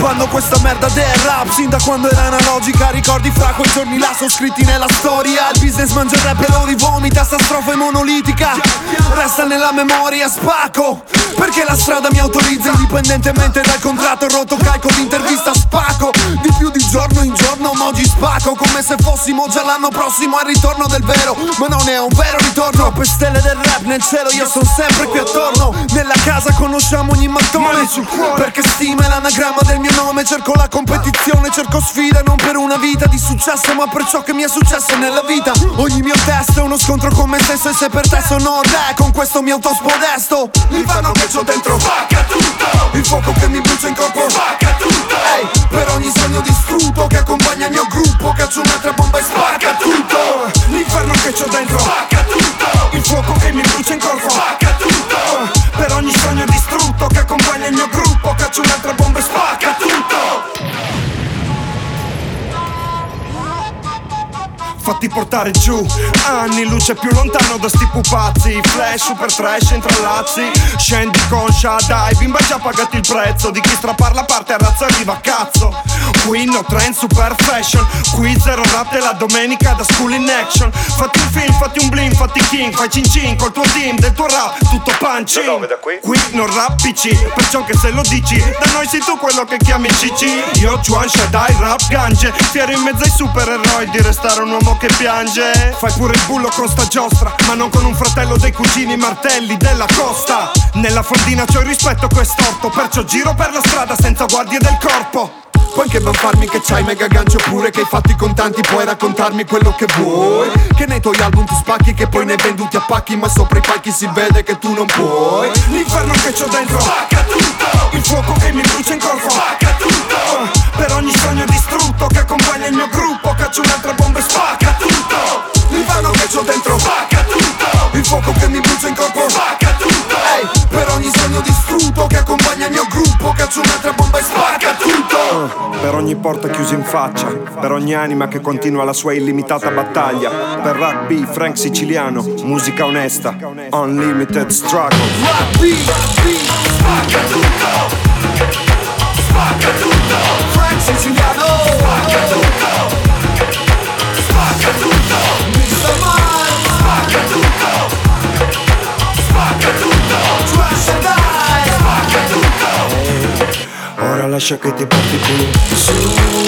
Bando questa merda del rap sin da quando era analogica. Ricordi fra quei giorni là sono scritti nella storia. Il business mangia il rap e lo rivomita, sta strofa è monolitica, resta nella memoria, spacco perché la strada mi autorizza, indipendentemente dal contratto rotto, calco l'intervista, spacco di più di giorno in giorno, ma oggi spacco come se fossimo già l'anno prossimo al ritorno del vero, ma non è un vero ritorno. Per stelle del rap nel cielo io sono sempre qui attorno, nella casa conosciamo ogni mattone, perché stima è l'anagramma del mio nome. Cerco la competizione, cerco sfida, non per una vita di successo, ma per ciò che mi è successo nella vita. Ogni mio testo è uno scontro con me stesso, e se per te sono re, con questo mi autospodesto. L'inferno che c'ho dentro spacca tutto, il fuoco che mi brucia in corpo spacca tutto. Ehi, per ogni sogno distrutto che accompagna il mio gruppo, caccio un'altra bomba e spacca tutto. L'inferno che c'ho dentro spacca tutto, il fuoco che mi brucia in corpo spacca tutto. Per ogni sogno distrutto che accompagna il mio gruppo, caccio un'altra bomba e spacca tutto. Fatti portare giù, anni luce più lontano da sti pupazzi. Flash, super trash, intrallazzi. Scendi conscia, dai, bimba già pagati il prezzo di chi strappar la parte a razza arriva a cazzo. Qui no trend, super fashion. Qui zero rap e la domenica da school in action. Fatti un film, fatti un bling, fatti king. Fai cin cin col tuo team, del tuo rap, tutto punching. Qui non rap PC, perciò che se lo dici da noi sei tu quello che chiami CC. Io Juan Shaddai, rap gange, fiero in mezzo ai supereroi di restare un uomo che piange. Fai pure il bullo con sta giostra, ma non con un fratello dei cugini martelli della costa. Nella fondina c'ho il rispetto che è storto, perciò giro per la strada senza guardie del corpo. Puoi anche banfarmi che c'hai mega gancio, oppure che hai fatti contanti, puoi raccontarmi quello che vuoi. Che nei tuoi album tu spacchi, che poi ne hai venduti a pacchi, ma sopra i palchi si vede che tu non puoi. L'inferno che c'ho dentro spacca tutto, il fuoco che mi brucia in corpo spacca tutto. Per ogni sogno distrutto che accompagna il mio gruppo, caccio un'altra bomba e spacca tutto. L'inferno che c'ho dentro spacca tutto, il fuoco che mi brucia in corpo spacca tutto. Ehi, per ogni sogno distrutto che accompagna il mio gruppo, caccio un'altra bomba e spacca tutto. Per ogni porta chiusa in faccia, per ogni anima che continua la sua illimitata battaglia, per rugby, Frank siciliano, musica onesta, unlimited struggle. Rugby, spacca tutto, spacca tutto, Frank siciliano, spacca tutto, spacca tutto, Mr. Man, spacca tutto, spacca tutto, Trash and Die, spacca tutto. Ora lascia che ti porti più su.